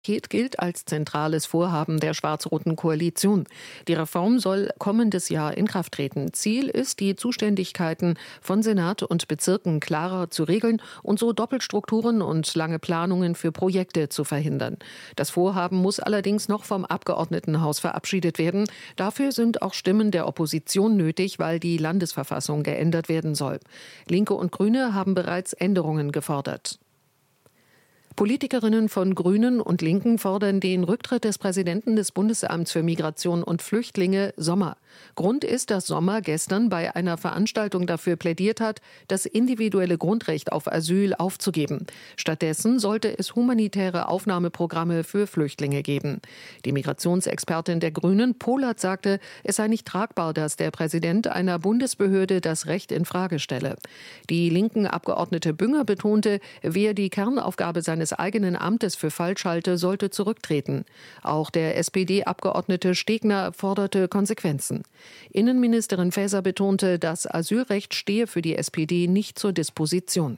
Gilt als zentrales Vorhaben der schwarz-roten Koalition. Die Reform soll kommendes Jahr in Kraft treten. Ziel ist, die Zuständigkeiten von Senat und Bezirken klarer zu regeln und so Doppelstrukturen und lange Planungen für Projekte zu verhindern. Das Vorhaben muss allerdings noch vom Abgeordnetenhaus verabschiedet werden. Dafür sind auch Stimmen der Opposition nötig, weil die Landesverfassung geändert werden soll. Linke und Grüne haben bereits Änderungen gefordert. Politikerinnen von Grünen und Linken fordern den Rücktritt des Präsidenten des Bundesamts für Migration und Flüchtlinge, Sommer. Grund ist, dass Sommer gestern bei einer Veranstaltung dafür plädiert hat, das individuelle Grundrecht auf Asyl aufzugeben. Stattdessen sollte es humanitäre Aufnahmeprogramme für Flüchtlinge geben. Die Migrationsexpertin der Grünen, Polat, sagte, es sei nicht tragbar, dass der Präsident einer Bundesbehörde das Recht in Frage stelle. Die linken Abgeordnete Bünger betonte, wer die Kernaufgabe seines eigenen Amtes für falsch halte, sollte zurücktreten. Auch der SPD-Abgeordnete Stegner forderte Konsequenzen. Innenministerin Faeser betonte, das Asylrecht stehe für die SPD nicht zur Disposition.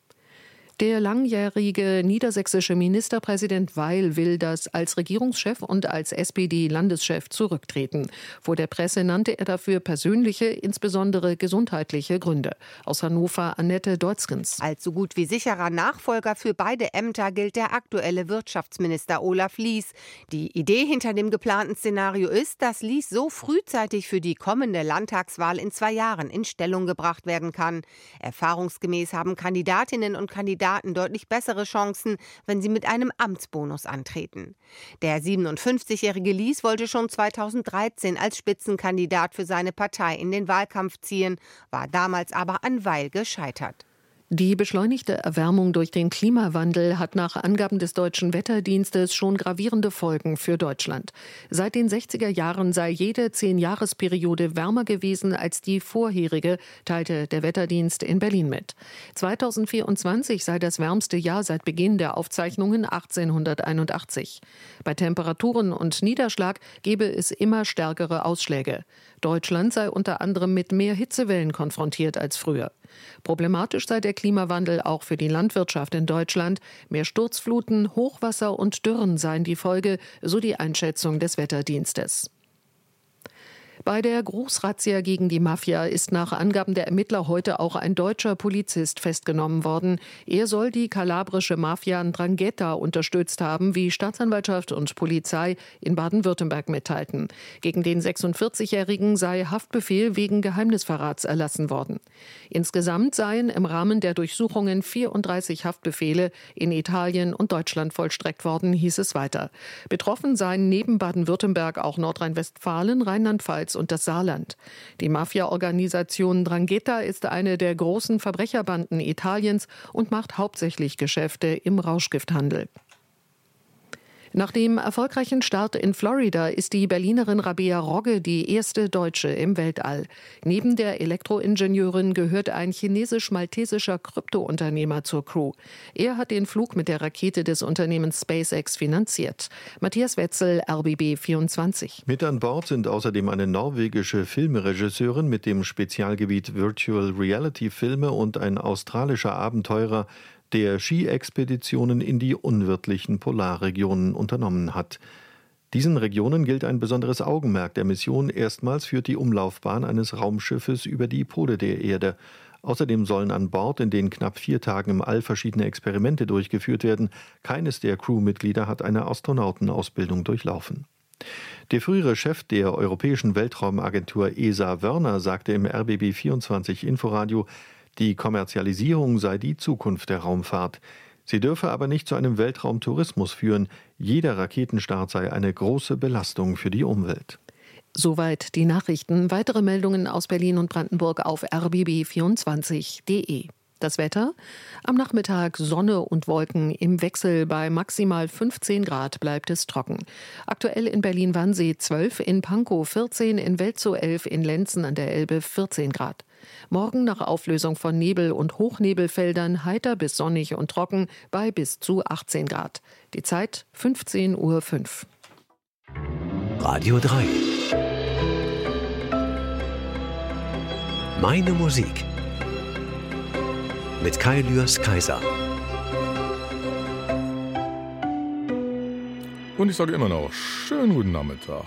Der langjährige niedersächsische Ministerpräsident Weil will das als Regierungschef und als SPD-Landeschef zurücktreten. Vor der Presse nannte er dafür persönliche, insbesondere gesundheitliche Gründe. Aus Hannover Annette Deutzgens. Als so gut wie sicherer Nachfolger für beide Ämter gilt der aktuelle Wirtschaftsminister Olaf Lies. Die Idee hinter dem geplanten Szenario ist, dass Lies so frühzeitig für die kommende Landtagswahl in 2 Jahren in Stellung gebracht werden kann. Erfahrungsgemäß haben Kandidatinnen und Kandidaten deutlich bessere Chancen, wenn sie mit einem Amtsbonus antreten. Der 57-jährige Lies wollte schon 2013 als Spitzenkandidat für seine Partei in den Wahlkampf ziehen, war damals aber an Weil gescheitert. Die beschleunigte Erwärmung durch den Klimawandel hat nach Angaben des Deutschen Wetterdienstes schon gravierende Folgen für Deutschland. Seit den 60er Jahren sei jede 10-Jahresperiode wärmer gewesen als die vorherige, teilte der Wetterdienst in Berlin mit. 2024 sei das wärmste Jahr seit Beginn der Aufzeichnungen 1881. Bei Temperaturen und Niederschlag gebe es immer stärkere Ausschläge. Deutschland sei unter anderem mit mehr Hitzewellen konfrontiert als früher. Problematisch sei der Klimawandel auch für die Landwirtschaft in Deutschland. Mehr Sturzfluten, Hochwasser und Dürren seien die Folge, so die Einschätzung des Wetterdienstes. Bei der Großrazzia gegen die Mafia ist nach Angaben der Ermittler heute auch ein deutscher Polizist festgenommen worden. Er soll die kalabrische Mafia 'Ndrangheta unterstützt haben, wie Staatsanwaltschaft und Polizei in Baden-Württemberg mitteilten. Gegen den 46-Jährigen sei Haftbefehl wegen Geheimnisverrats erlassen worden. Insgesamt seien im Rahmen der Durchsuchungen 34 Haftbefehle in Italien und Deutschland vollstreckt worden, hieß es weiter. Betroffen seien neben Baden-Württemberg auch Nordrhein-Westfalen, Rheinland-Pfalz und das Saarland. Die Mafia-Organisation 'Ndrangheta ist eine der großen Verbrecherbanden Italiens und macht hauptsächlich Geschäfte im Rauschgifthandel. Nach dem erfolgreichen Start in Florida ist die Berlinerin Rabea Rogge die erste Deutsche im Weltall. Neben der Elektroingenieurin gehört ein chinesisch-maltesischer Kryptounternehmer zur Crew. Er hat den Flug mit der Rakete des Unternehmens SpaceX finanziert. Matthias Wetzel, RBB 24. Mit an Bord sind außerdem eine norwegische Filmregisseurin mit dem Spezialgebiet Virtual Reality Filme und ein australischer Abenteurer, der Ski-Expeditionen in die unwirtlichen Polarregionen unternommen hat. Diesen Regionen gilt ein besonderes Augenmerk der Mission. Erstmals führt die Umlaufbahn eines Raumschiffes über die Pole der Erde. Außerdem sollen an Bord in den knapp 4 Tagen im All verschiedene Experimente durchgeführt werden. Keines der Crewmitglieder hat eine Astronautenausbildung durchlaufen. Der frühere Chef der Europäischen Weltraumagentur ESA, Wörner, sagte im RBB 24 Inforadio, die Kommerzialisierung sei die Zukunft der Raumfahrt. Sie dürfe aber nicht zu einem Weltraumtourismus führen. Jeder Raketenstart sei eine große Belastung für die Umwelt. Soweit die Nachrichten. Weitere Meldungen aus Berlin und Brandenburg auf rbb24.de. Das Wetter? Am Nachmittag Sonne und Wolken im Wechsel. Bei maximal 15 Grad bleibt es trocken. Aktuell in Berlin-Wannsee 12, in Pankow 14, in Welzow 11, in Lenzen an der Elbe 14 Grad. Morgen nach Auflösung von Nebel- und Hochnebelfeldern heiter bis sonnig und trocken bei bis zu 18 Grad. Die Zeit 15:05 Uhr. Radio 3. Meine Musik. Mit Kai Lührs Kaiser. Und ich sage immer noch, schönen guten Nachmittag.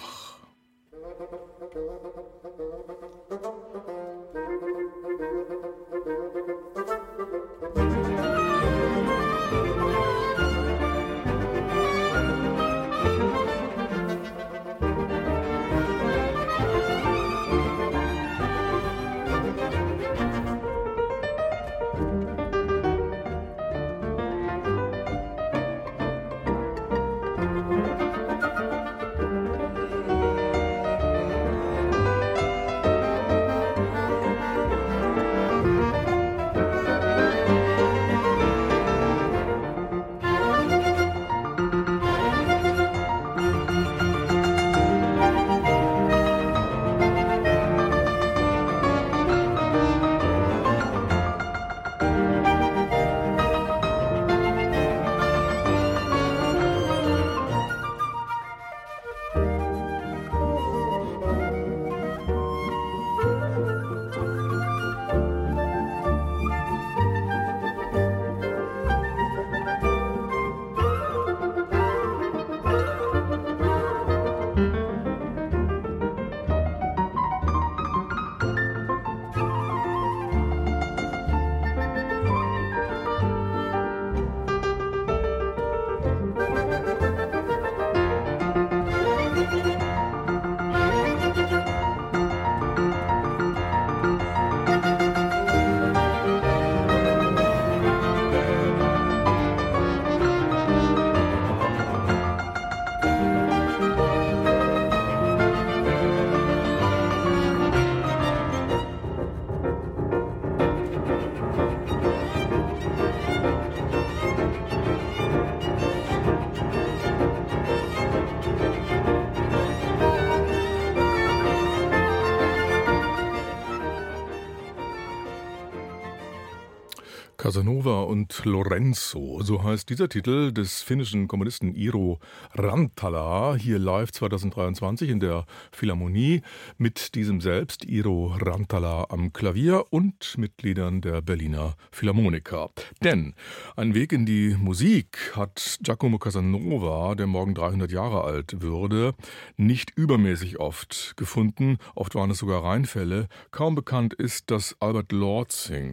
Casanova und Lorenzo, so heißt dieser Titel des finnischen Komponisten Iiro Rantala, hier live 2023 in der Philharmonie mit diesem selbst, Iiro Rantala am Klavier und Mitgliedern der Berliner Philharmoniker. Denn einen Weg in die Musik hat Giacomo Casanova, der morgen 300 Jahre alt würde, nicht übermäßig oft gefunden, oft waren es sogar Reinfälle. Kaum bekannt ist, dass Albert Lortzing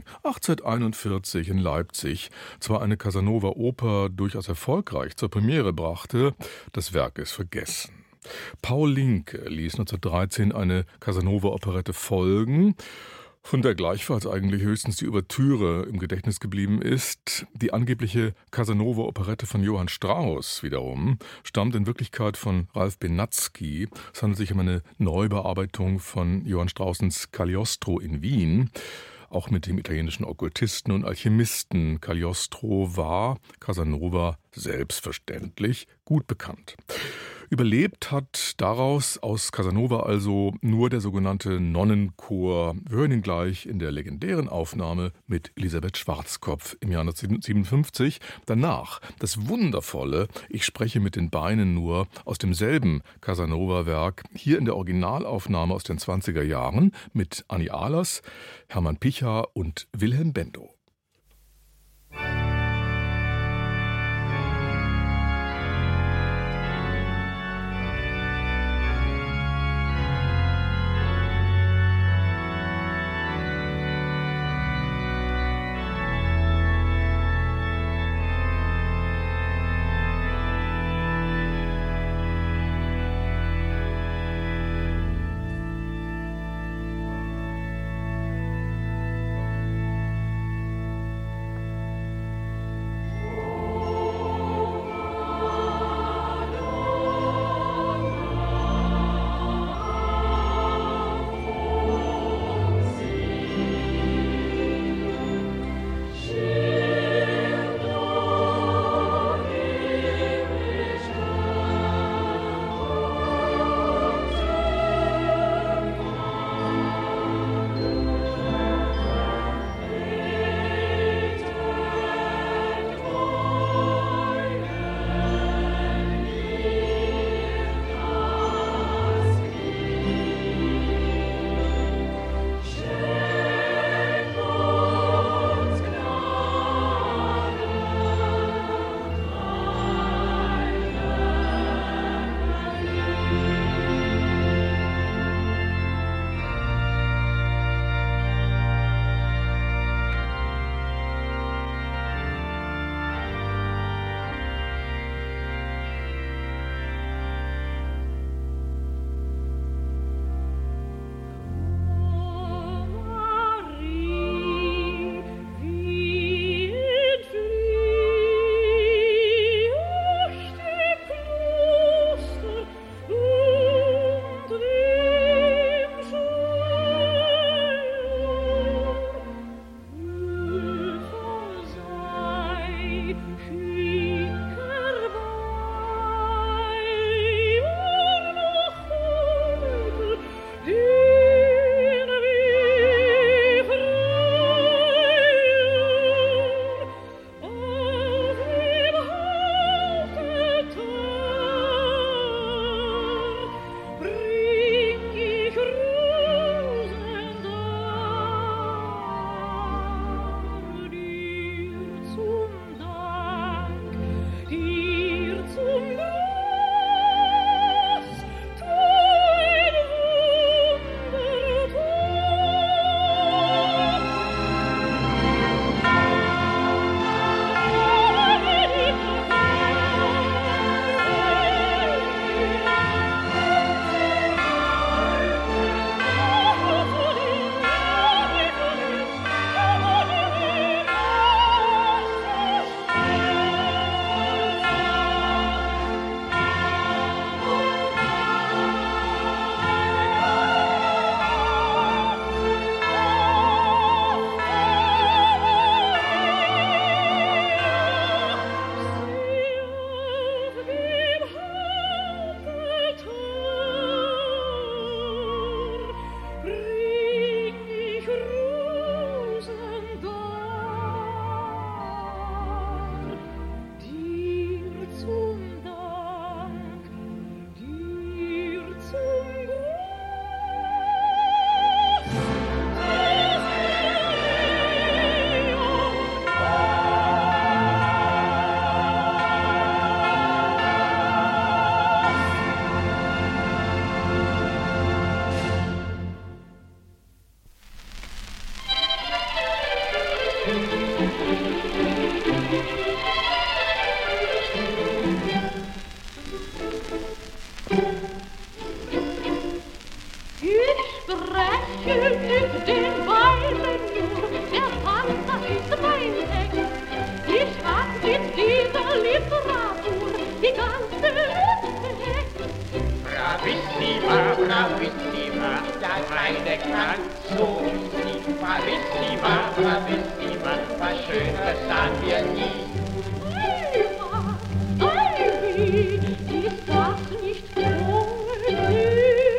1841 in Leipzig zwar eine Casanova-Oper durchaus erfolgreich zur Premiere brachte, das Werk ist vergessen. Paul Linke ließ 1913 eine Casanova-Operette folgen, von der gleichfalls eigentlich höchstens die Ouvertüre im Gedächtnis geblieben ist. Die angebliche Casanova-Operette von Johann Strauss wiederum stammt in Wirklichkeit von Ralph Benatzky. Es handelt sich um eine Neubearbeitung von Johann Straussens Cagliostro in Wien. Auch mit dem italienischen Okkultisten und Alchemisten Cagliostro war Casanova selbstverständlich gut bekannt. Überlebt hat daraus aus Casanova also nur der sogenannte Nonnenchor. Wir hören ihn gleich in der legendären Aufnahme mit Elisabeth Schwarzkopf im Jahr 1957. Danach das wundervolle Ich spreche mit den Beinen nur aus demselben Casanova-Werk, hier in der Originalaufnahme aus den 20er Jahren mit Annie Ahlers, Hermann Picha und Wilhelm Bendo. Ich spreche mit den Weinen nur, der Vater ist mein Eck. Ich hab mit dieser Literatur die ganze Lust weg. Bravissima, bravissima, ja keine kann so wie sie. Bravissima, bravissima, was Schöneres sahen wir nie. Ist das nicht Poesie?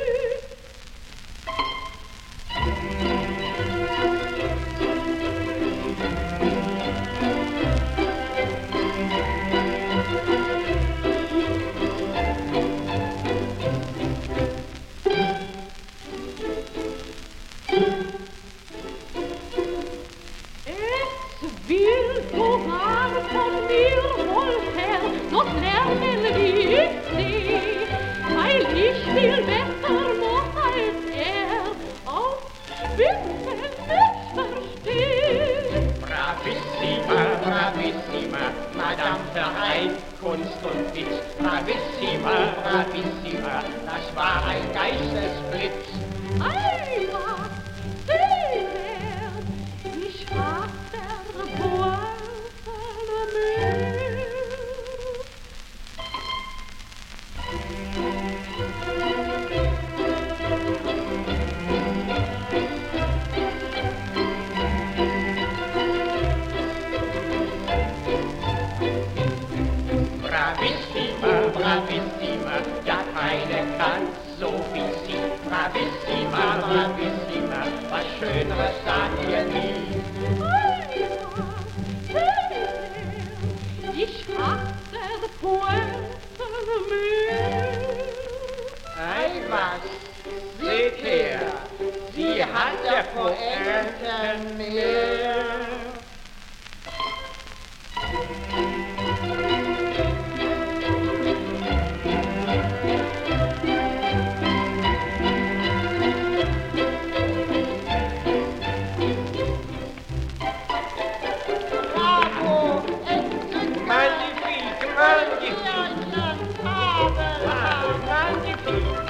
Es will sogar von mir wohl her noch lernen, wie ich seh, weil ich viel besser noch als auf Spitzen nicht versteh. Bravissima, bravissima, Madame vereint Kunst und Witz. Bravissima, bravissima, das war ein Geistesblitz. Einmal, seh her, ich hab der Pointe mehr. Bravissima, bravissima, ja keine kann so wie sie. Bravissima, bravissima, was Schöneres sahen wir nie. Ich hab der Pointe mehr. Ei was, seht her, sie hat der Pointe mehr. Bravo, entzückend, magnifique, magnifique. Magnifique.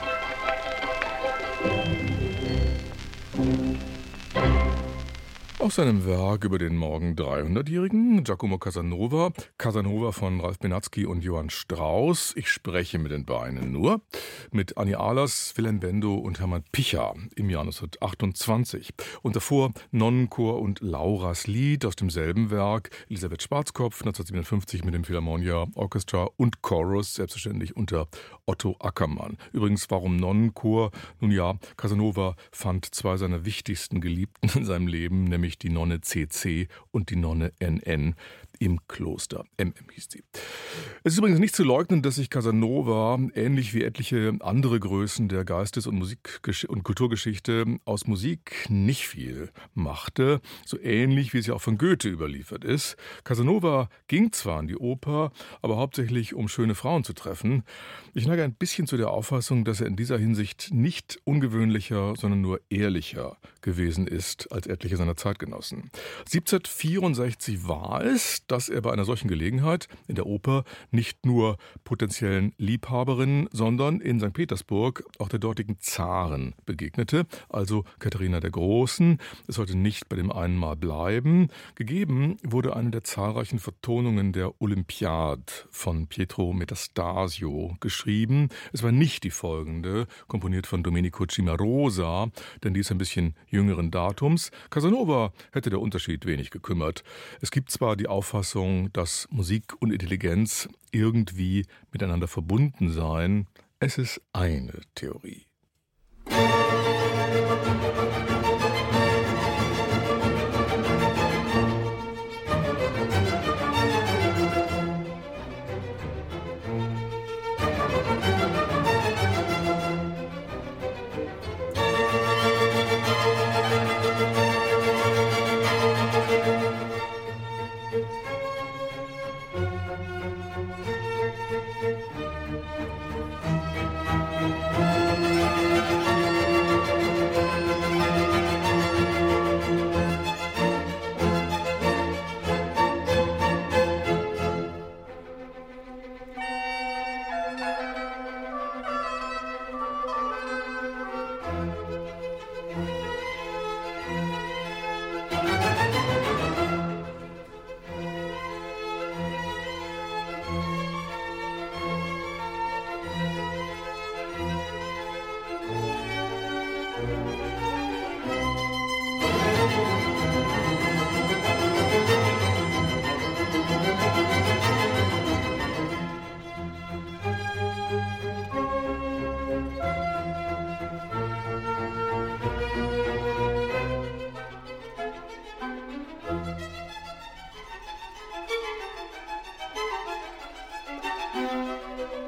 Aus seinem Werk über den morgen 300-Jährigen, Giacomo Casanova, Casanova von Ralph Benatzky und Johann Strauss, Ich spreche mit den Beinen nur, mit Annie Ahlers, Wilhelm Bendo und Hermann Picha im Jahr 1928. Und davor Nonnenchor und Lauras Lied aus demselben Werk, Elisabeth Schwarzkopf 1957 mit dem Philharmonia Orchestra und Chorus, selbstverständlich unter Otto Ackermann. Übrigens, warum Nonnenchor? Nun ja, Casanova fand zwei seiner wichtigsten Geliebten in seinem Leben, nämlich die Nonne CC und die Nonne NN im Kloster. MM hieß sie. Es ist übrigens nicht zu leugnen, dass sich Casanova, ähnlich wie etliche andere Größen der Geistes- und und Kulturgeschichte, aus Musik nicht viel machte, so ähnlich wie es ja auch von Goethe überliefert ist. Casanova ging zwar in die Oper, aber hauptsächlich um schöne Frauen zu treffen. Ich neige ein bisschen zu der Auffassung, dass er in dieser Hinsicht nicht ungewöhnlicher, sondern nur ehrlicher gewesen ist als etliche seiner Zeitgenossen. 1764 war es, dass er bei einer solchen Gelegenheit in der Oper nicht nur potenziellen Liebhaberinnen, sondern in St. Petersburg auch der dortigen Zaren begegnete, also Katharina der Großen. Es sollte nicht bei dem einen Mal bleiben. Gegeben wurde eine der zahlreichen Vertonungen der Olympiade von Pietro Metastasio geschrieben. Es war nicht die folgende, komponiert von Domenico Cimarosa, denn die ist ein bisschen jüngeren Datums. Casanova hätte der Unterschied wenig gekümmert. Es gibt zwar die Auffassung, dass Musik und Intelligenz irgendwie miteinander verbunden seien. Es ist eine Theorie.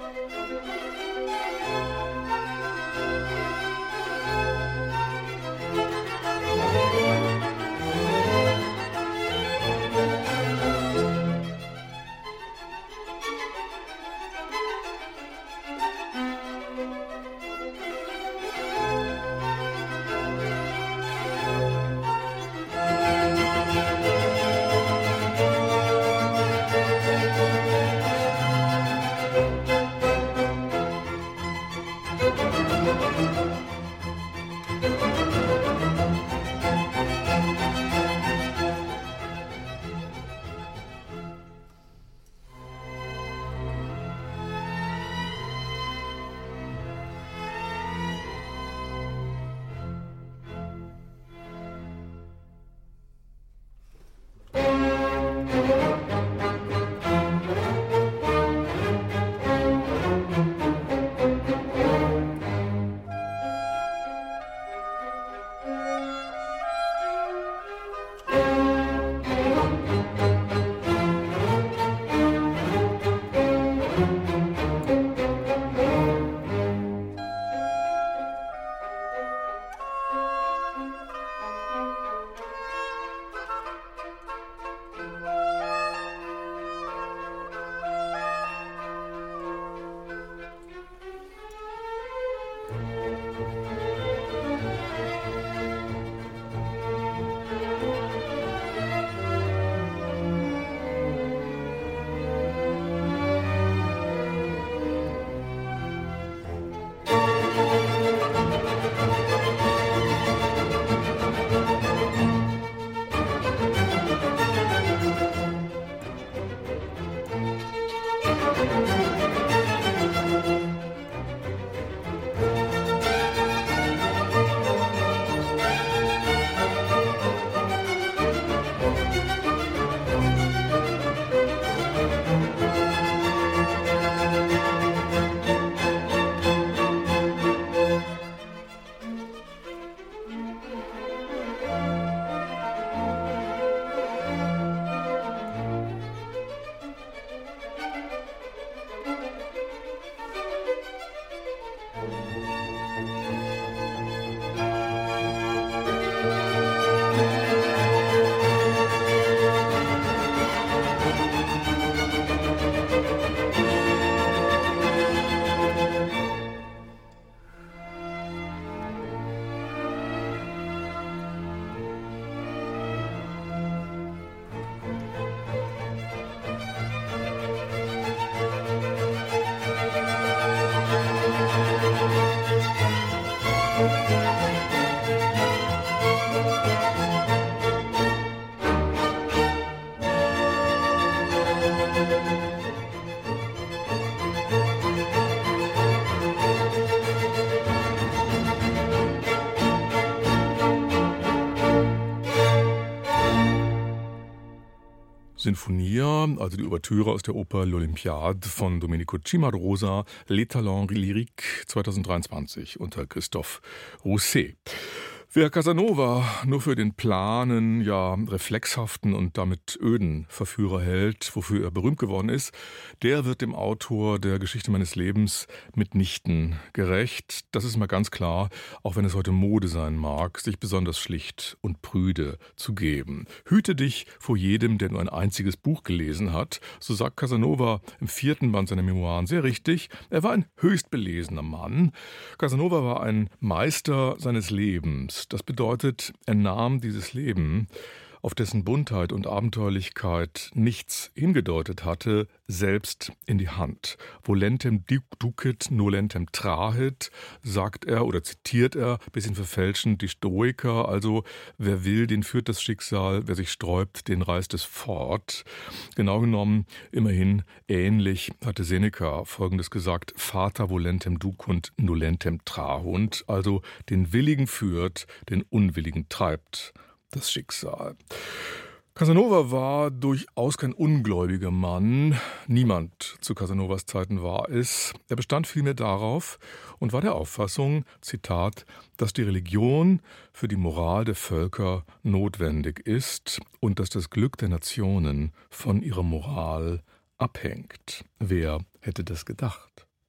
Sinfonia, also die Ouvertüre aus der Oper L'Olympiade von Domenico Cimarosa, Les Talents Lyriques 2023 unter Christophe Rousset. Wer Casanova nur für den planen, ja reflexhaften und damit öden Verführer hält, wofür er berühmt geworden ist, der wird dem Autor der Geschichte meines Lebens mitnichten gerecht. Das ist mal ganz klar, auch wenn es heute Mode sein mag, sich besonders schlicht und prüde zu geben. Hüte dich vor jedem, der nur ein einziges Buch gelesen hat, so sagt Casanova im 4. Band seiner Memoiren sehr richtig. Er war ein höchst belesener Mann. Casanova war ein Meister seines Lebens. Das bedeutet, er nahm dieses Leben, auf dessen Buntheit und Abenteuerlichkeit nichts hingedeutet hatte, selbst in die Hand. Volentem ducit nolentem trahit, sagt er oder zitiert er, bisschen verfälschend, die Stoiker, also wer will, den führt das Schicksal, wer sich sträubt, den reißt es fort. Genau genommen, immerhin ähnlich hatte Seneca Folgendes gesagt, Fata volentem ducunt nolentem trahunt, also den Willigen führt, den Unwilligen treibt das Schicksal. Casanova war durchaus kein ungläubiger Mann. Niemand zu Casanovas Zeiten war es. Er bestand vielmehr darauf und war der Auffassung, Zitat, dass die Religion für die Moral der Völker notwendig ist und dass das Glück der Nationen von ihrer Moral abhängt. Wer hätte das gedacht?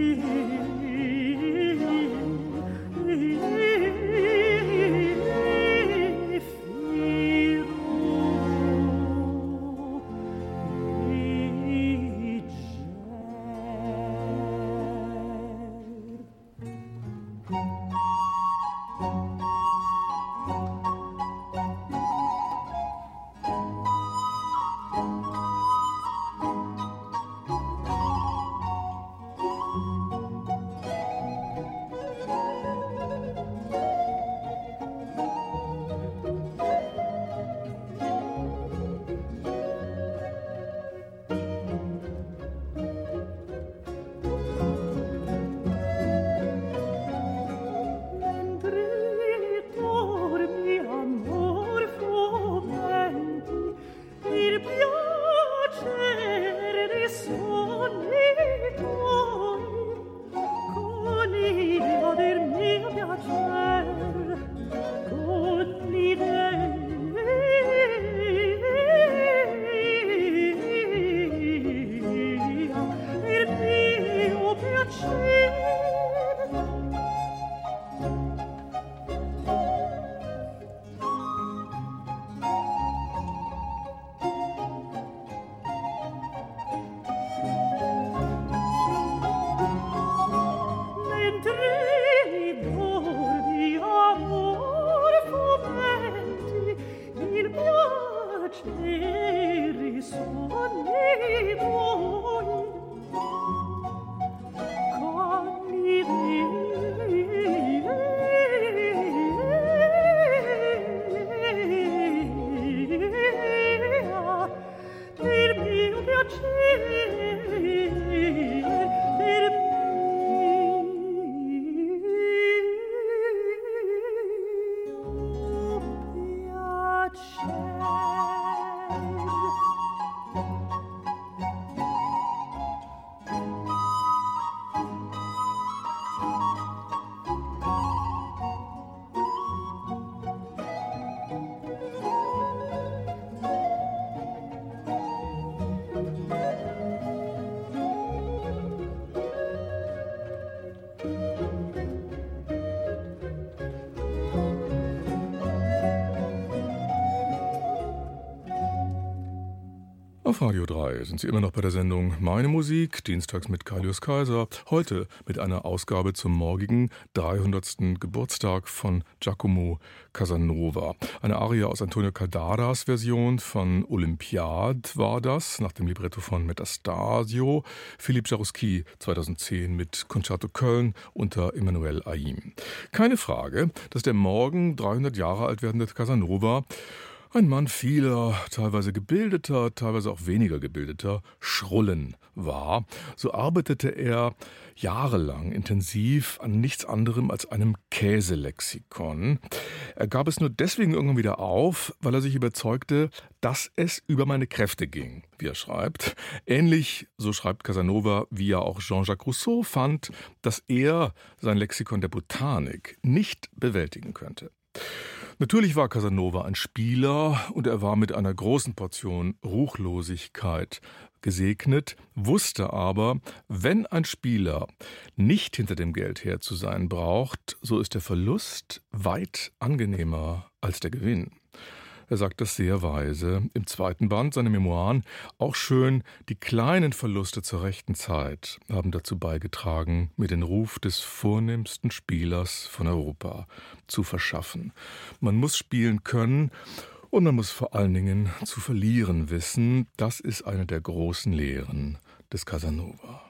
Auf Radio 3 sind Sie immer noch bei der Sendung Meine Musik, dienstags mit Kaius Kaiser. Heute mit einer Ausgabe zum morgigen 300. Geburtstag von Giacomo Casanova. Eine Arie aus Antonio Caldaras Version von Olympiade war das, nach dem Libretto von Metastasio. Philippe Jarouski 2010 mit Concerto Köln unter Emmanuel Haïm. Keine Frage, dass der morgen 300 Jahre alt werdende Casanova ein Mann vieler, teilweise gebildeter, teilweise auch weniger gebildeter Schrullen war. So arbeitete er jahrelang intensiv an nichts anderem als einem Käselexikon. Er gab es nur deswegen irgendwann wieder auf, weil er sich überzeugte, dass es über meine Kräfte ging, wie er schreibt. Ähnlich, so schreibt Casanova, wie ja auch Jean-Jacques Rousseau fand, dass er sein Lexikon der Botanik nicht bewältigen könnte. Natürlich war Casanova ein Spieler und er war mit einer großen Portion Ruchlosigkeit gesegnet, wusste aber, wenn ein Spieler nicht hinter dem Geld her zu sein braucht, so ist der Verlust weit angenehmer als der Gewinn. Er sagt das sehr weise im zweiten Band seiner Memoiren. Auch schön, die kleinen Verluste zur rechten Zeit haben dazu beigetragen, mir den Ruf des vornehmsten Spielers von Europa zu verschaffen. Man muss spielen können und man muss vor allen Dingen zu verlieren wissen. Das ist eine der großen Lehren des Casanova.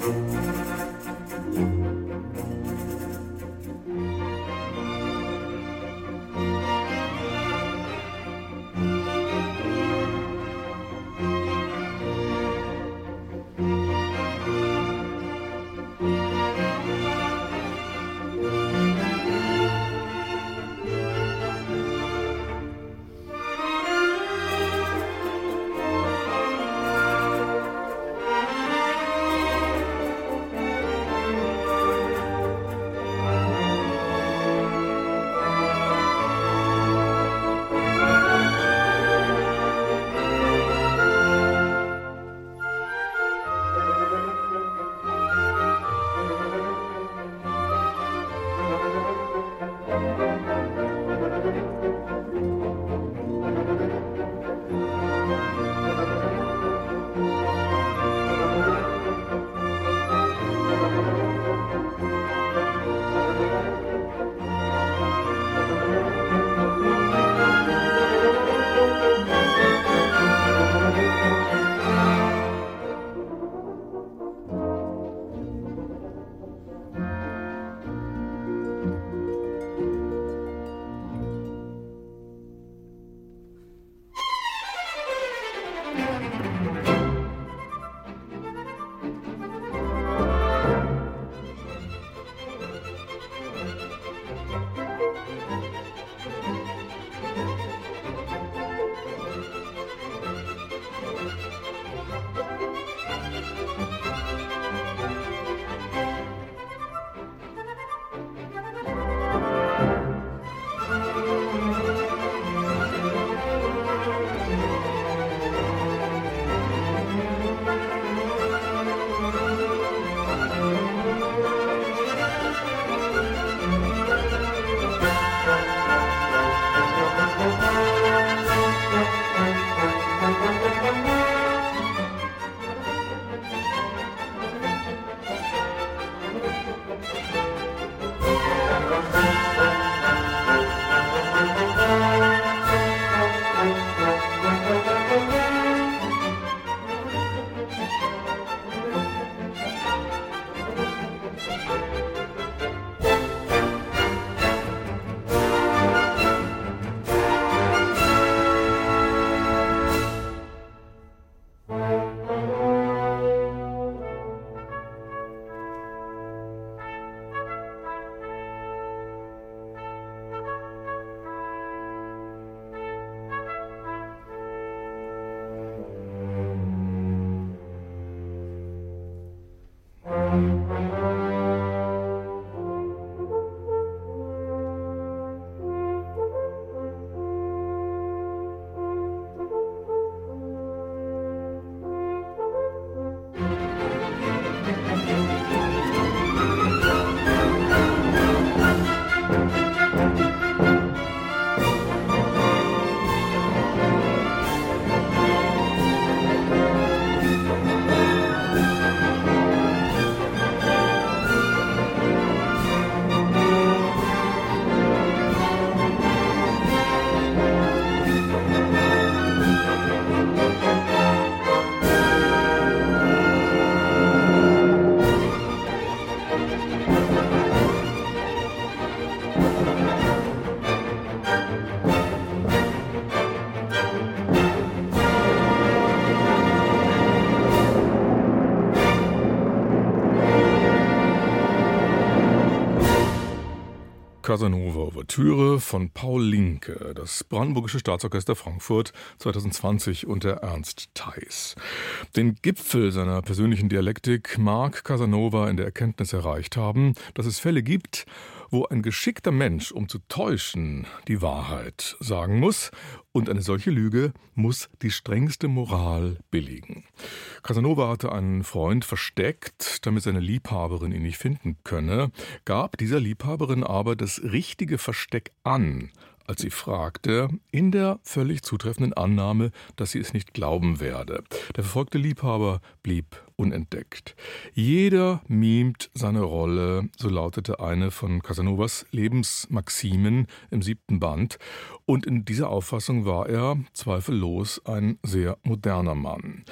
Casanova-Ouvertüre von Paul Linke, das Brandenburgische Staatsorchester Frankfurt 2020 unter Ernst Theis. Den Gipfel seiner persönlichen Dialektik mag Casanova in der Erkenntnis erreicht haben, dass es Fälle gibt, wo ein geschickter Mensch, um zu täuschen, die Wahrheit sagen muss, und eine solche Lüge muss die strengste Moral billigen. Casanova hatte einen Freund versteckt, damit seine Liebhaberin ihn nicht finden könne, gab dieser Liebhaberin aber das richtige Versteck an, als sie fragte, in der völlig zutreffenden Annahme, dass sie es nicht glauben werde. Der verfolgte Liebhaber blieb unentdeckt. Jeder mimt seine Rolle, so lautete eine von Casanovas Lebensmaximen im 7. Band. Und in dieser Auffassung war er zweifellos ein sehr moderner Mann.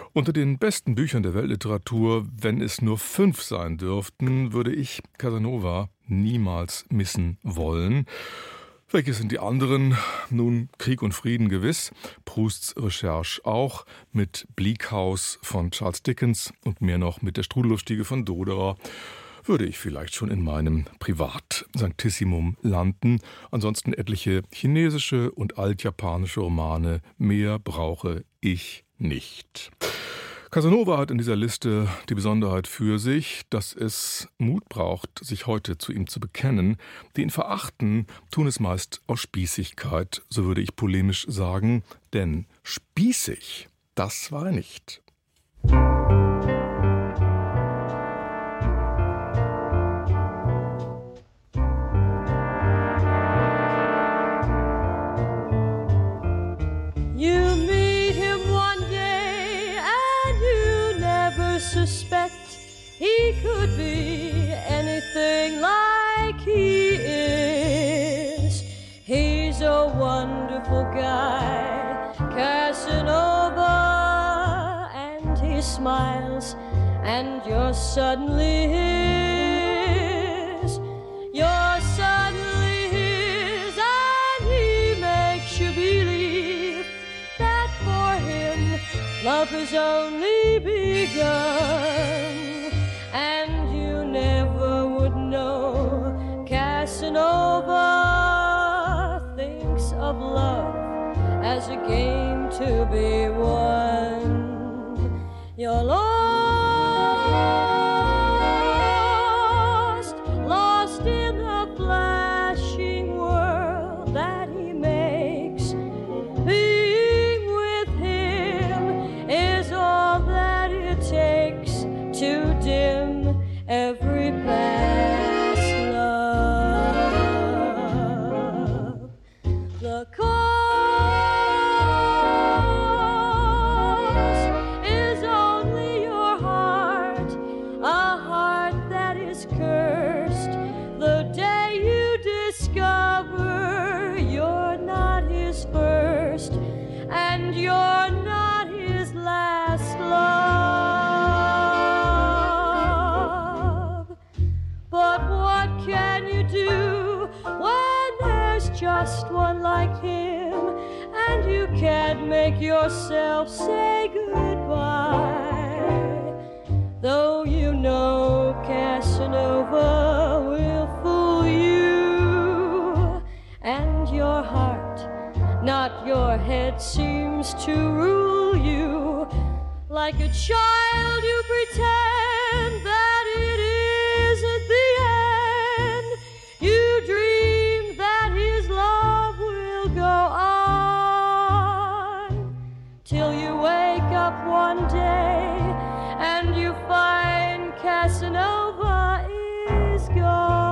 Unter den besten Büchern der Weltliteratur, wenn es nur 5 sein dürften, würde ich Casanova niemals missen wollen. Welches sind die anderen? Nun, Krieg und Frieden gewiss, Prousts Recherche auch, mit Bleak House von Charles Dickens und mehr noch mit der Strudelstiege von Doderer würde ich vielleicht schon in meinem Privat-Sanctissimum landen. Ansonsten etliche chinesische und altjapanische Romane. Mehr brauche ich nicht. Casanova hat in dieser Liste die Besonderheit für sich, dass es Mut braucht, sich heute zu ihm zu bekennen. Die ihn verachten, tun es meist aus Spießigkeit, so würde ich polemisch sagen. Denn spießig, das war er nicht. Suspect he could be anything like he is. He's a wonderful guy, Casanova, and he smiles, and you're suddenly his. You're suddenly his, and he makes you believe that for him love has only begun, and you never would know Casanova thinks of love as a game to be won. You're lost, lost in the flashing world that he makes. Being with him is all that it takes to dim every past love. The cause is only your heart, a heart that is cursed. The day you discover you're not his first, and you're not his last love. But what can you do when there's just one like him, and you can't make yourself say goodbye? Though you know Casanova will fool you, and your heart, not your head, seems to rule you. Like a child you pretend that it isn't the end. You dream that his love will go on, till you wake up one day and you find Casanova is gone.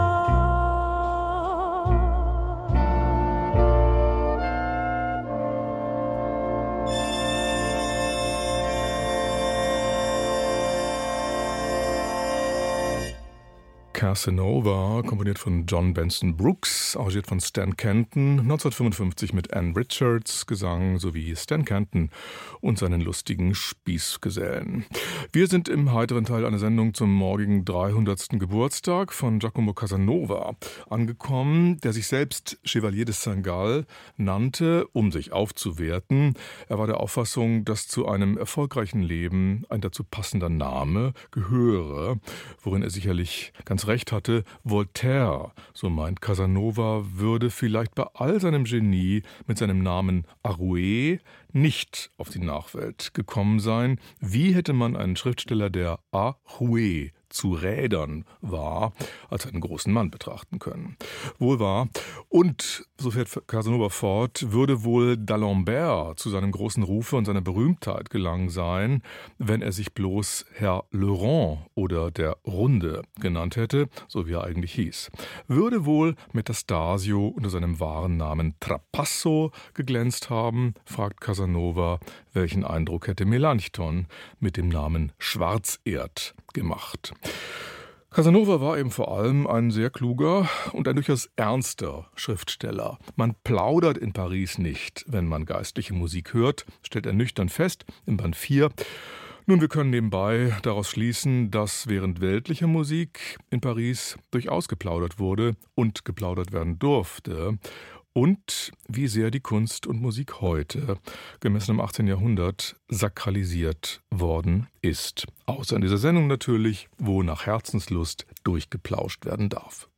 Casanova, komponiert von John Benson Brooks, arrangiert von Stan Kenton, 1955 mit Ann Richards, Gesang sowie Stan Kenton und seinen lustigen Spießgesellen. Wir sind im heiteren Teil einer Sendung zum morgigen 300. Geburtstag von Giacomo Casanova angekommen, der sich selbst Chevalier de Saint-Gall nannte, um sich aufzuwerten. Er war der Auffassung, dass zu einem erfolgreichen Leben ein dazu passender Name gehöre, worin er sicherlich ganz recht hatte. Voltaire, so meint Casanova, würde vielleicht bei all seinem Genie mit seinem Namen Arouet nicht auf die Nachwelt gekommen sein. Wie hätte man einen Schriftsteller, der Arouet zu Rädern war, als einen großen Mann betrachten können? Wohl wahr. Und, so fährt Casanova fort, würde wohl d'Alembert zu seinem großen Rufe und seiner Berühmtheit gelangen sein, wenn er sich bloß Herr Laurent oder der Runde genannt hätte, so wie er eigentlich hieß. Würde wohl Metastasio unter seinem wahren Namen Trapasso geglänzt haben, fragt Casanova. Welchen Eindruck hätte Melanchthon mit dem Namen Schwarzerd gemacht? Casanova war eben vor allem ein sehr kluger und ein durchaus ernster Schriftsteller. Man plaudert in Paris nicht, wenn man geistliche Musik hört, stellt er nüchtern fest im Band 4. Nun, wir können nebenbei daraus schließen, dass während weltlicher Musik in Paris durchaus geplaudert wurde und geplaudert werden durfte. Und wie sehr die Kunst und Musik heute, gemessen im 18. Jahrhundert, sakralisiert worden ist. Außer in dieser Sendung natürlich, wo nach Herzenslust durchgeplauscht werden darf.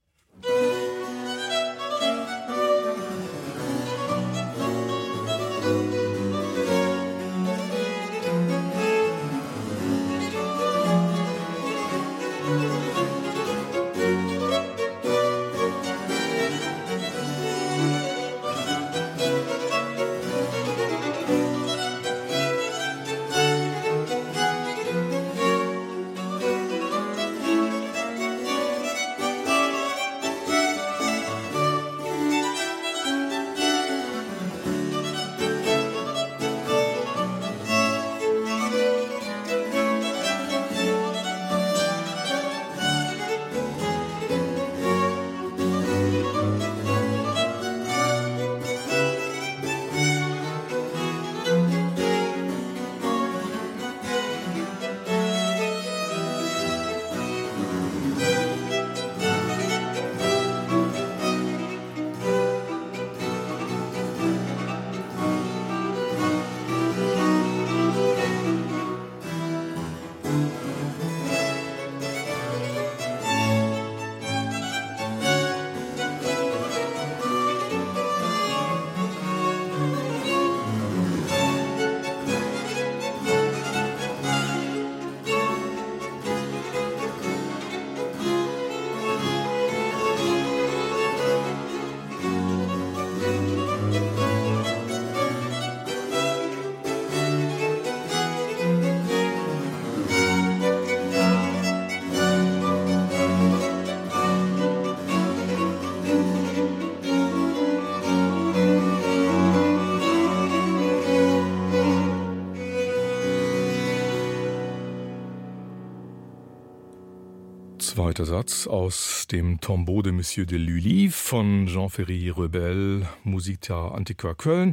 Zweiter Satz aus dem Tombeau de Monsieur de Lully von Jean-Ferry Rebel, Musica Antiqua Köln,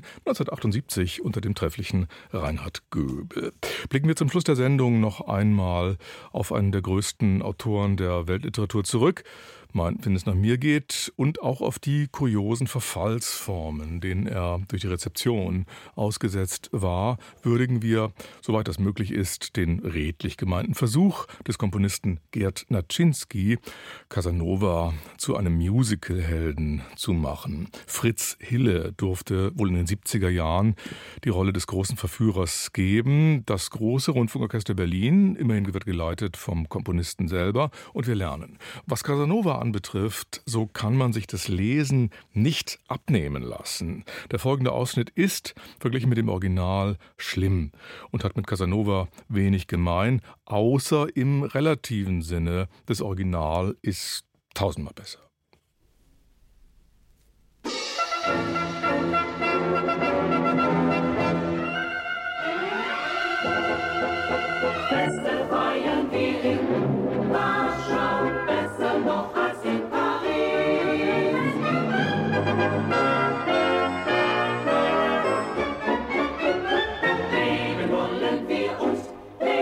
1978 unter dem trefflichen Reinhard Göbel. Blicken wir zum Schluss der Sendung noch einmal auf einen der größten Autoren der Weltliteratur zurück, wenn es nach mir geht, und auch auf die kuriosen Verfallsformen, denen er durch die Rezeption ausgesetzt war, würdigen wir, soweit das möglich ist, den redlich gemeinten Versuch des Komponisten Gerd Naczynski, Casanova zu einem Musical-Helden zu machen. Fritz Hille durfte wohl in den 70er Jahren die Rolle des großen Verführers geben. Das große Rundfunkorchester Berlin, immerhin wird geleitet vom Komponisten selber, und wir lernen, was Casanova anbetrifft, so kann man sich das Lesen nicht abnehmen lassen. Der folgende Ausschnitt ist, verglichen mit dem Original, schlimm und hat mit Casanova wenig gemein, außer im relativen Sinne. Das Original ist tausendmal besser. Besser feiern wir in Warschau, besser noch als in Paris. Leben wollen wir uns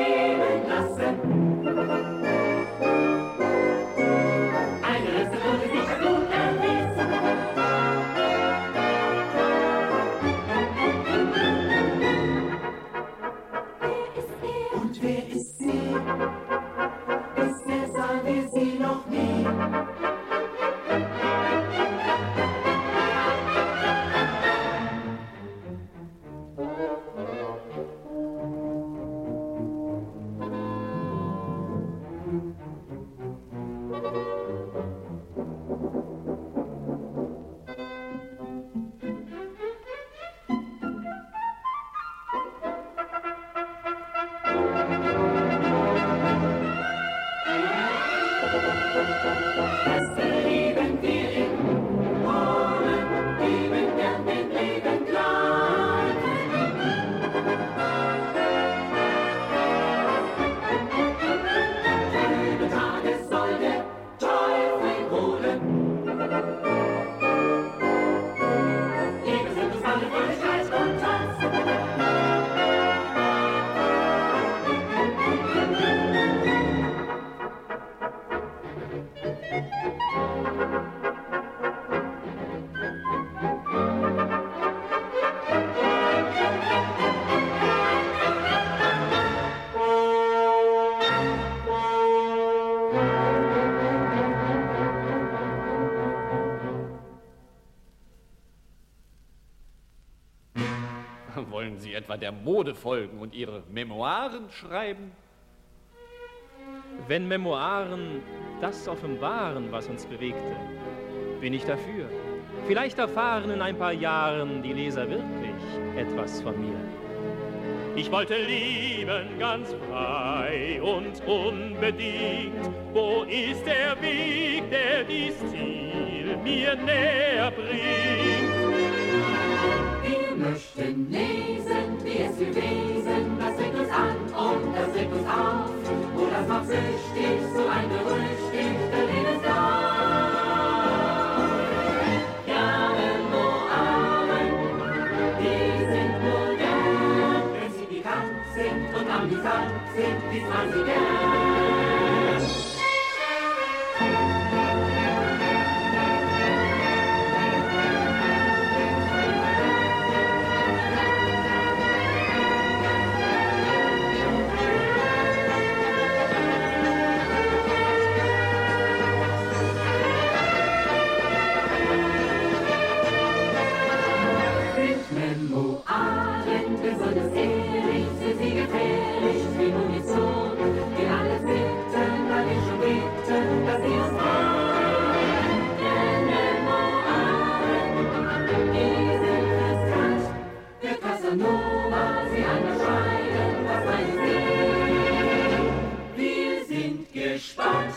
leben lassen. Eine letzte Wollen Sie etwa der Mode folgen und Ihre Memoiren schreiben? Wenn Memoiren das offenbaren, was uns bewegte, bin ich dafür. Vielleicht erfahren in ein paar Jahren die Leser wirklich etwas von mir. Ich wollte lieben ganz frei und unbedingt. Wo ist der Weg, der dies Ziel mir näher bringt? Wir möchten lesen, wie es wir lesen. Das regt uns an und das regt uns auf. Oh, das macht süchtig, so ein berüchtigter Lebenslauf. Ja, Memoiren, die sind modern. Wenn sie pikant sind und amüsant sind, liest man sie gern. Besonders ehrlich, sind sie gefährlich wie Munition. Wir alles bitten, weil wir schon bitten, dass sie uns wollen. Denn Memoiren, die sind riskant. Wird Casanova sie einmal schreiben, was meinen Sie? Wir sind gespannt.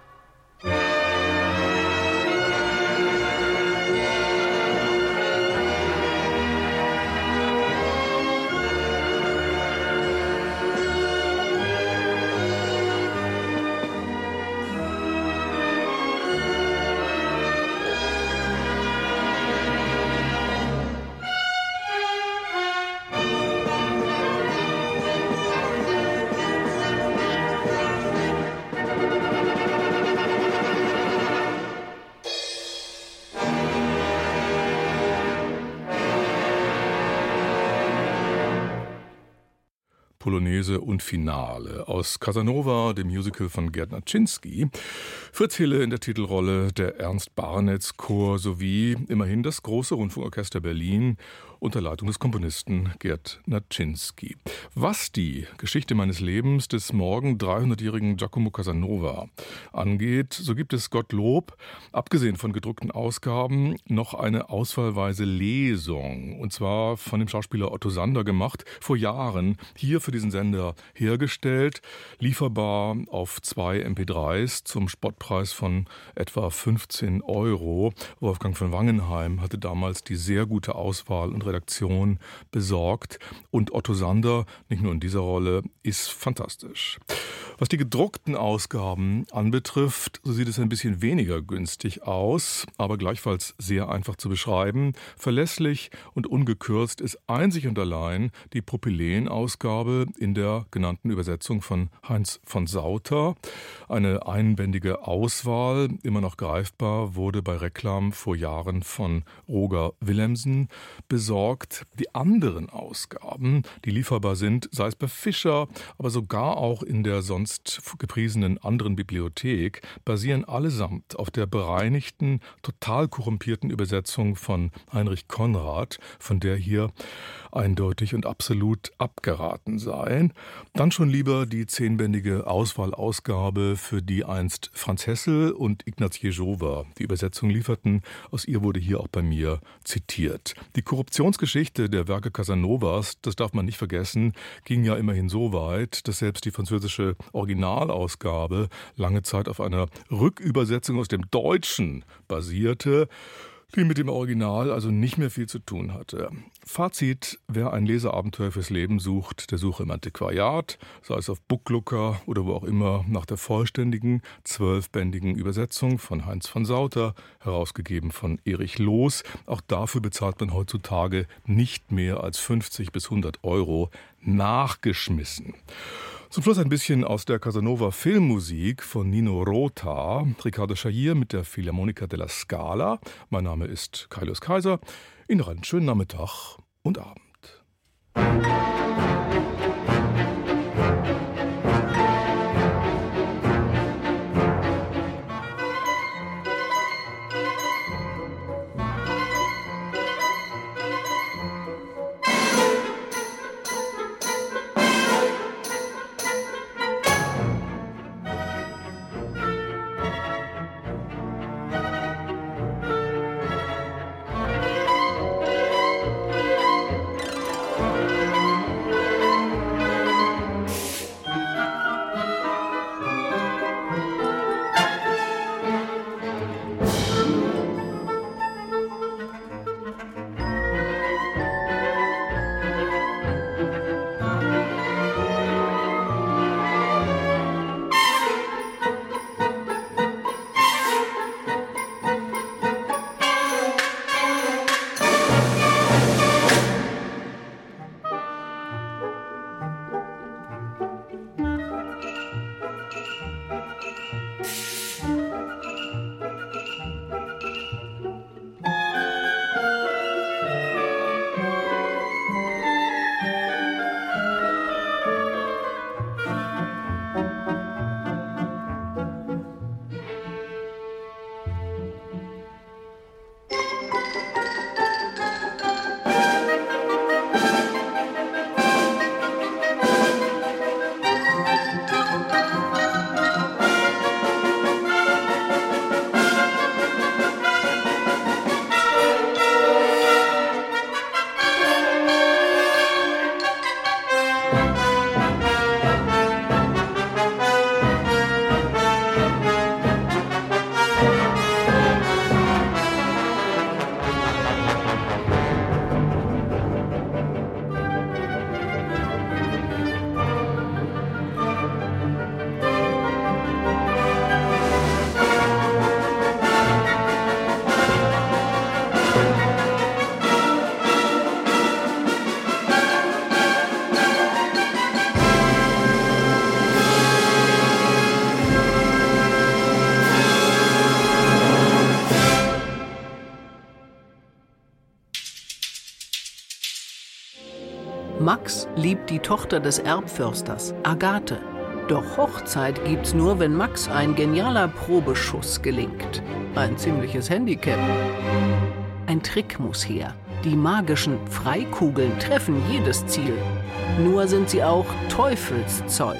Polonaise und Finale aus Casanova, dem Musical von Gerd Naczynski. Fritz Hille in der Titelrolle, der Ernst Barnetz Chor sowie immerhin das Große Rundfunkorchester Berlin unter Leitung des Komponisten Gerd Naczynski. Was die Geschichte meines Lebens des morgen 300-jährigen Giacomo Casanova angeht, so gibt es Gottlob, abgesehen von gedruckten Ausgaben, noch eine auswahlweise Lesung. Und zwar von dem Schauspieler Otto Sander gemacht, vor Jahren hier für diesen Sender hergestellt, lieferbar auf 2 MP3s zum Spottpreis von etwa 15 €. Wolfgang von Wangenheim hatte damals die sehr gute Auswahl und Redaktion besorgt. Und Otto Sander, nicht nur in dieser Rolle, ist fantastisch. Was die gedruckten Ausgaben anbetrifft, so sieht es ein bisschen weniger günstig aus, aber gleichfalls sehr einfach zu beschreiben. Verlässlich und ungekürzt ist einzig und allein die Propylen-Ausgabe in der genannten Übersetzung von Heinz von Sauter. Eine einbändige Auswahl, immer noch greifbar, wurde bei Reklam vor Jahren von Roger Willemsen besorgt. Die anderen Ausgaben, die lieferbar sind, sei es bei Fischer, aber sogar auch in der sonst gepriesenen anderen Bibliothek, basieren allesamt auf der bereinigten, total korrumpierten Übersetzung von Heinrich Konrad, von der hier eindeutig und absolut abgeraten sei. Dann schon lieber die 10-bändige Auswahlausgabe, für die einst Franz Hessel und Ignaz Ježova die Übersetzung lieferten. Aus ihr wurde hier auch bei mir zitiert. Die Korruptionsgeschichte der Werke Casanovas, das darf man nicht vergessen, ging ja immerhin so weit, dass selbst die französische Originalausgabe lange Zeit auf einer Rückübersetzung aus dem Deutschen basierte, die mit dem Original also nicht mehr viel zu tun hatte. Fazit: Wer ein Leseabenteuer fürs Leben sucht, der suche im Antiquariat, sei es auf Booklooker oder wo auch immer, nach der vollständigen 12-bändigen Übersetzung von Heinz von Sauter, herausgegeben von Erich Loos. Auch dafür bezahlt man heutzutage nicht mehr als 50 bis 100 € nachgeschmissen. Zum Schluss ein bisschen aus der Casanova-Filmmusik von Nino Rota, Riccardo Chaillier mit der Philharmonica della Scala. Mein Name ist Kaius Kaiser. Ihnen einen schönen Nachmittag und Abend. Max liebt die Tochter des Erbförsters, Agathe. Doch Hochzeit gibt's nur, wenn Max ein genialer Probeschuss gelingt. Ein ziemliches Handicap. Ein Trick muss her. Die magischen Freikugeln treffen jedes Ziel. Nur sind sie auch Teufelszeug.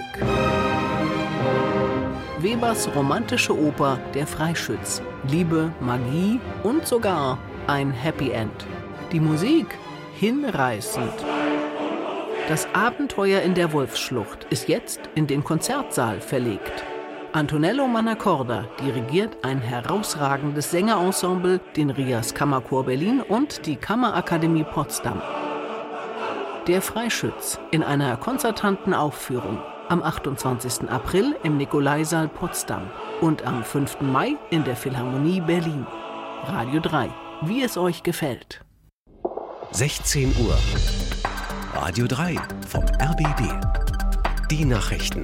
Webers romantische Oper Der Freischütz. Liebe, Magie und sogar ein Happy End. Die Musik hinreißend. Das Abenteuer in der Wolfsschlucht ist jetzt in den Konzertsaal verlegt. Antonello Mannacorda dirigiert ein herausragendes Sängerensemble, den Rias Kammerchor Berlin und die Kammerakademie Potsdam. Der Freischütz in einer konzertanten Aufführung am 28. April im Nikolaisaal Potsdam und am 5. Mai in der Philharmonie Berlin. Radio 3, wie es euch gefällt. 16 Uhr. Radio 3 vom RBB. Die Nachrichten.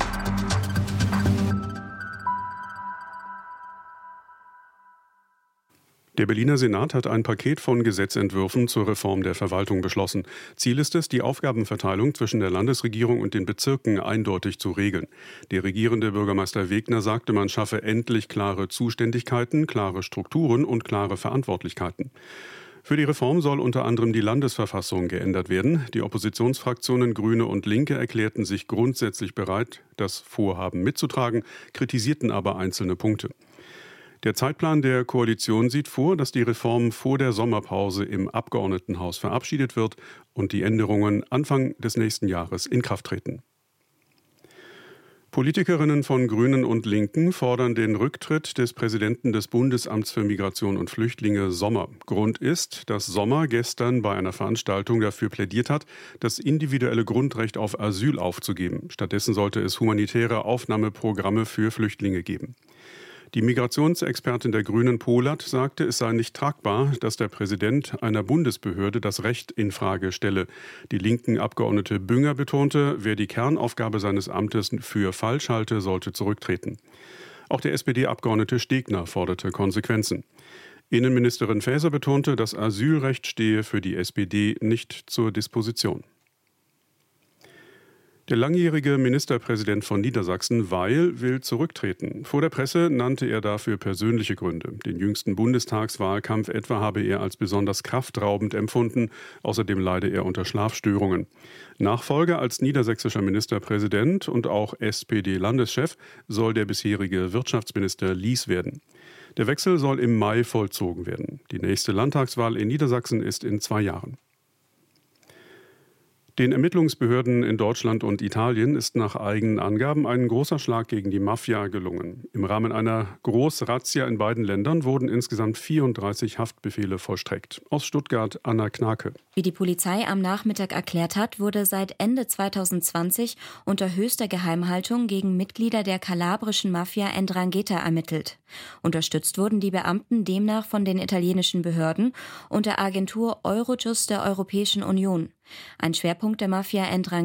Der Berliner Senat hat ein Paket von Gesetzentwürfen zur Reform der Verwaltung beschlossen. Ziel ist es, die Aufgabenverteilung zwischen der Landesregierung und den Bezirken eindeutig zu regeln. Der regierende Bürgermeister Wegner sagte, man schaffe endlich klare Zuständigkeiten, klare Strukturen und klare Verantwortlichkeiten. Für die Reform soll unter anderem die Landesverfassung geändert werden. Die Oppositionsfraktionen Grüne und Linke erklärten sich grundsätzlich bereit, das Vorhaben mitzutragen, kritisierten aber einzelne Punkte. Der Zeitplan der Koalition sieht vor, dass die Reform vor der Sommerpause im Abgeordnetenhaus verabschiedet wird und die Änderungen Anfang des nächsten Jahres in Kraft treten. Politikerinnen von Grünen und Linken fordern den Rücktritt des Präsidenten des Bundesamts für Migration und Flüchtlinge, Sommer. Grund ist, dass Sommer gestern bei einer Veranstaltung dafür plädiert hat, das individuelle Grundrecht auf Asyl aufzugeben. Stattdessen sollte es humanitäre Aufnahmeprogramme für Flüchtlinge geben. Die Migrationsexpertin der Grünen Polat sagte, es sei nicht tragbar, dass der Präsident einer Bundesbehörde das Recht in Frage stelle. Die linken Abgeordnete Bünger betonte, wer die Kernaufgabe seines Amtes für falsch halte, sollte zurücktreten. Auch der SPD-Abgeordnete Stegner forderte Konsequenzen. Innenministerin Faeser betonte, das Asylrecht stehe für die SPD nicht zur Disposition. Der langjährige Ministerpräsident von Niedersachsen, Weil, will zurücktreten. Vor der Presse nannte er dafür persönliche Gründe. Den jüngsten Bundestagswahlkampf etwa habe er als besonders kraftraubend empfunden. Außerdem leide er unter Schlafstörungen. Nachfolger als niedersächsischer Ministerpräsident und auch SPD-Landeschef soll der bisherige Wirtschaftsminister Lies werden. Der Wechsel soll im Mai vollzogen werden. Die nächste Landtagswahl in Niedersachsen ist in 2 Jahren. Den Ermittlungsbehörden in Deutschland und Italien ist nach eigenen Angaben ein großer Schlag gegen die Mafia gelungen. Im Rahmen einer Großrazzia in beiden Ländern wurden insgesamt 34 Haftbefehle vollstreckt. Aus Stuttgart Anna Knake. Wie die Polizei am Nachmittag erklärt hat, wurde seit Ende 2020 unter höchster Geheimhaltung gegen Mitglieder der kalabrischen Mafia 'Ndrangheta ermittelt. Unterstützt wurden die Beamten demnach von den italienischen Behörden und der Agentur Eurojust der Europäischen Union. Ein Schwerpunkt der Mafia 'Ndrangheta